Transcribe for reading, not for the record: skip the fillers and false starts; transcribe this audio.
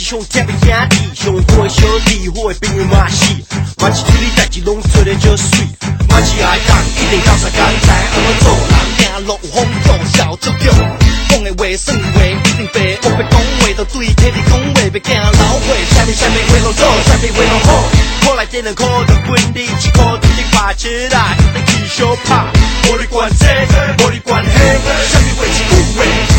上贴的兄弟，上好的兄弟，好的朋友嘛是，嘛是处理代志拢做得足水，嘛是爱人一定到啥工知安怎做人，行路有风度，笑足足，讲的话算话一定白，学别讲话就对体里讲话，别惊老话，啥物话拢做，啥物话拢好，我来点两块就分你一块，直接拔起来，一直去相拍，无你管这，无你管那，啥物话是有话。